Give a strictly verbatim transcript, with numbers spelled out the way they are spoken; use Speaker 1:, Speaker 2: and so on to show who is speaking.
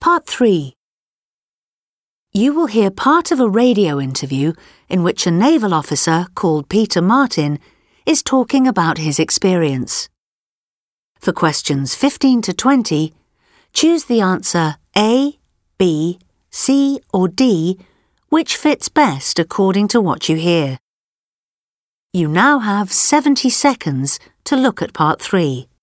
Speaker 1: Part three. You will hear part of a radio interview in which a naval officer called Peter Martin is talking about his experience. For questions fifteen to twenty, choose the answer A, B, C or D, which fits best according to what you hear. You now have seventy seconds to look at part three.